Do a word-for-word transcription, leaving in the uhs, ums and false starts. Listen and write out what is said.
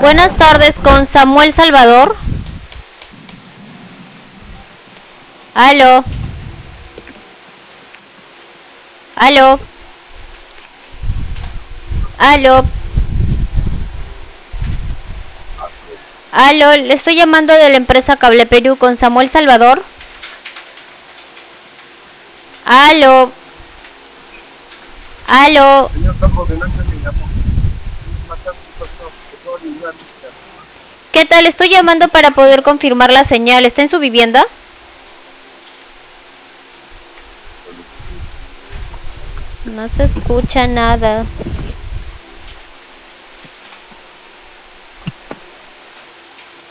Buenas tardes, con Samuel Salvador. Aló. Aló. Aló. Aló, le estoy llamando de la empresa Cable Perú con Samuel Salvador. Aló. Aló. ¿Qué tal? Estoy llamando para poder confirmar la señal. ¿Está en su vivienda? No se escucha nada.